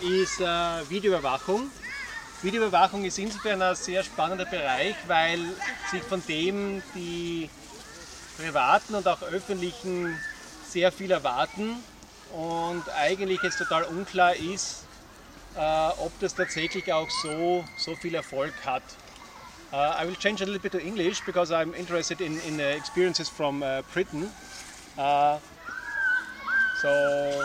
ist Videoüberwachung. Videoüberwachung ist insofern ein sehr spannender Bereich, weil sich von dem die privaten und auch öffentlichen sehr viel erwarten und eigentlich jetzt total unklar ist, ob das tatsächlich auch so viel Erfolg hat. I will change a little bit to English because I'm interested in experiences from Britain. So,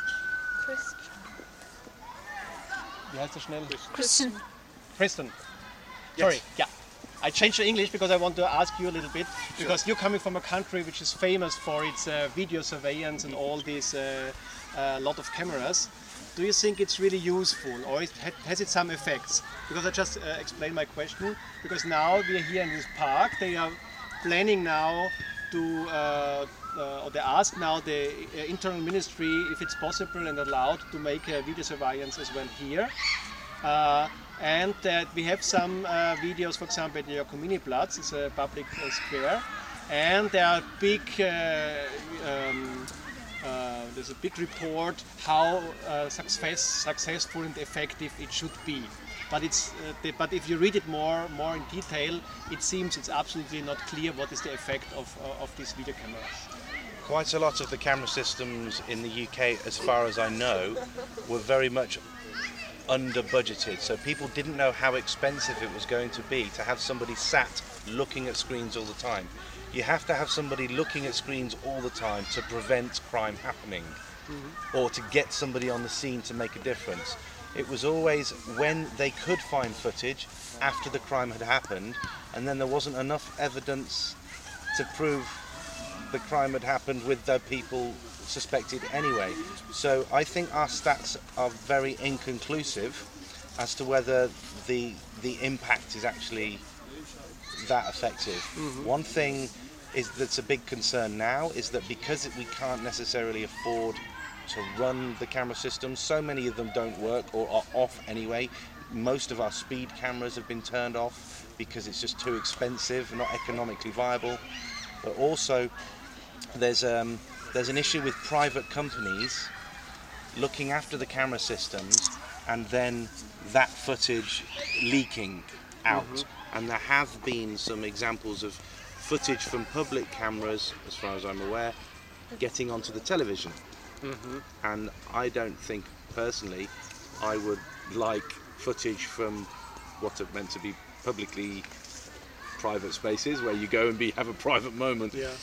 wie heißt das schnell? Christian. Kristen. Sorry, yeah. I changed to English because I want to ask you a little bit, because you're coming from a country which is famous for its video surveillance and all these lot of cameras. Do you think it's really useful, or has it some effects? Because I just explained my question, because now we are here in this park, they are planning now to, or they ask now the internal ministry if it's possible and allowed to make video surveillance as well here. And we have some videos, for example, at the Jakominiplatz, it's a public square, and there are big, there's a big report how successful and effective it should be. But but if you read it more in detail, it seems it's absolutely not clear what is the effect of these video cameras. Quite a lot of the camera systems in the UK, as far as I know, were very much under budgeted, so people didn't know how expensive it was going to be to have somebody sat looking at screens all the time. You have to have somebody looking at screens all the time to prevent crime happening, or to get somebody on the scene to make a difference. It was always when they could find footage after the crime had happened, and then there wasn't enough evidence to prove the crime had happened with the people suspected anyway. So I think our stats are very inconclusive as to whether the impact is actually that effective. One thing that's a big concern now is that because we can't necessarily afford to run the camera systems, so many of them don't work or are off anyway. Most of our speed cameras have been turned off because it's just too expensive, not economically viable. But also there's an issue with private companies looking after the camera systems and then that footage leaking out. And there have been some examples of footage from public cameras, as far as I'm aware, getting onto the television. And I don't think personally I would like footage from what are meant to be publicly private spaces where you go and have a private moment